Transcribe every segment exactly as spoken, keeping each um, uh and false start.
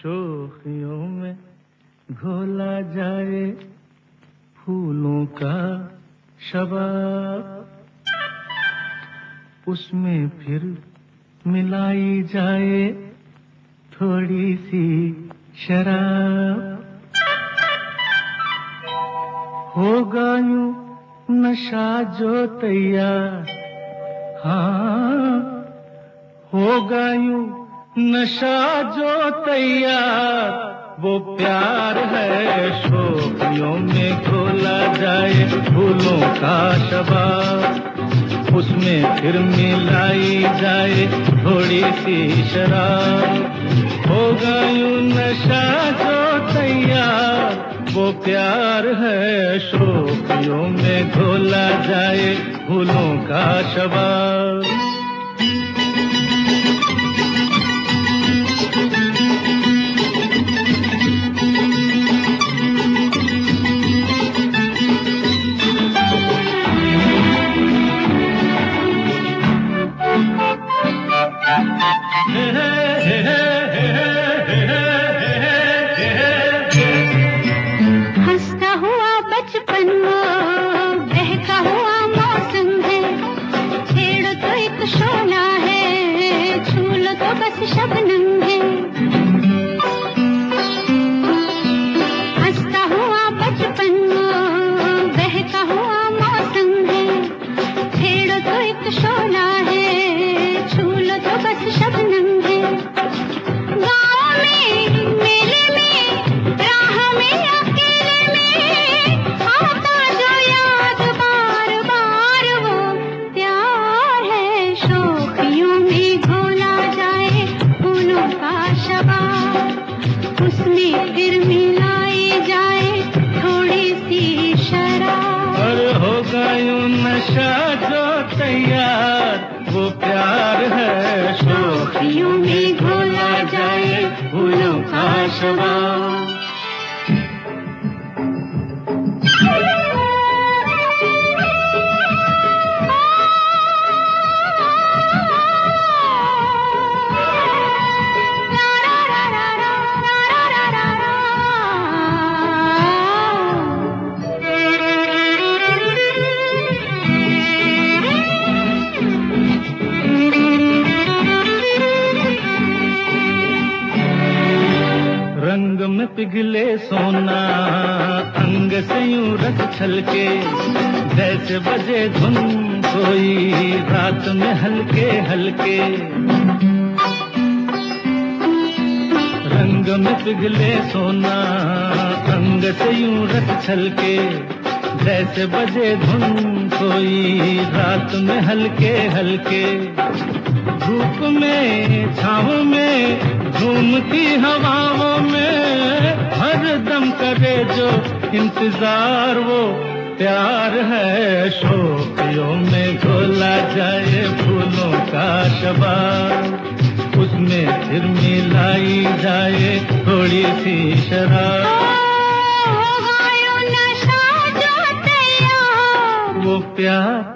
शोखियों में घोला जाए फूलों का शबाब, उसमें फिर मिलाई जाए थोड़ी सी शराब। होगा यूं नशा जो तैयार, हाँ होगा यूं नशा जो तैयार, वो प्यार है शोखियों में घोला जाए फूलों का शबाब, उसमें फिर मिलाई जाए थोड़ी सी शराब। होगा यूं नशा जो तैयार, वो प्यार है शोखियों में घोला जाए फूलों का शबाब। हंसता हुआ बचपन वो बहका हुआ मौसम है, छेड़ो तो एक शोला है, छू लो तो बस शबनम है। हंसता हुआ बचपन वो बहका हुआ मौसम है, छेड़ो तो एक शोला है, छू लो तो बस शबनम है। गाँव में मेले में राह में अकेले में आता जो याद बार बार, वो प्यार है शोखियों में घोला जाए फूलों का शबाब, उसमें फिर मिलाई जाए थोड़ी सी शराब। अरे होगा यूं नशा जो तैयार, वो प्यार है शोखियों में घोला जाए फूलों का शबाब। रंग में पिघले सोना अंग से यूं रस छलके, जैसे बजे धुन कोई रात में हल्के हल्के। रंग में पिघले सोना अंग से यूं रस छलके, जैसे बजे धुन कोई रात में हल्के हल्के। धूप में छाँव में झूमती हवाओं में हर दम करे जो इंतजार, वो प्यार है शोखियों में घोला जाए फूलों का शबाब, उसमें फिर मिलाई जाए थोड़ी सी शराब। होगा यूं नशा जो तैयार, वो प्यार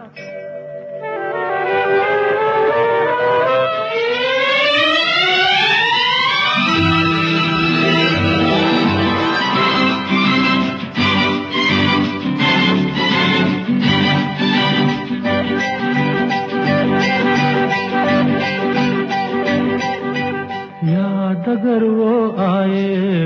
याद अगर वो आए,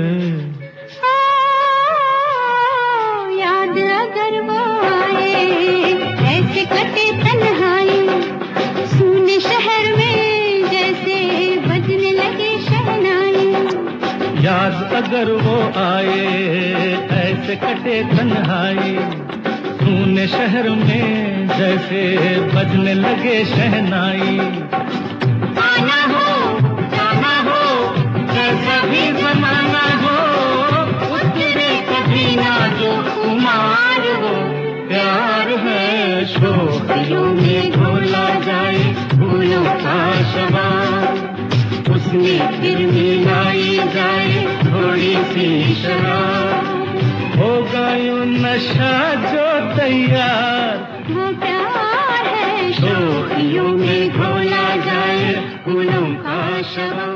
याद अगर वो आए, ऐसे कटे तन्हाई सुने शहर में जैसे बजने लगे शहनाई। याद अगर वो आए ऐसे कटे तन्हाई, सुने शहर में जैसे बजने लगे शहनाई। आना हो जाना हो कैसा भी जमाना हो, उतरे कभी ना जो कुमार, वो प्यार है शोखियों में घोला जाए फूलों का शबाब, उसमें फिर मिलाई जाए थोड़ी सी शराब। होगा यूं नशा जो तैयार, वो प्यार है शोखियों में घोला जाए फूलों का शबाब।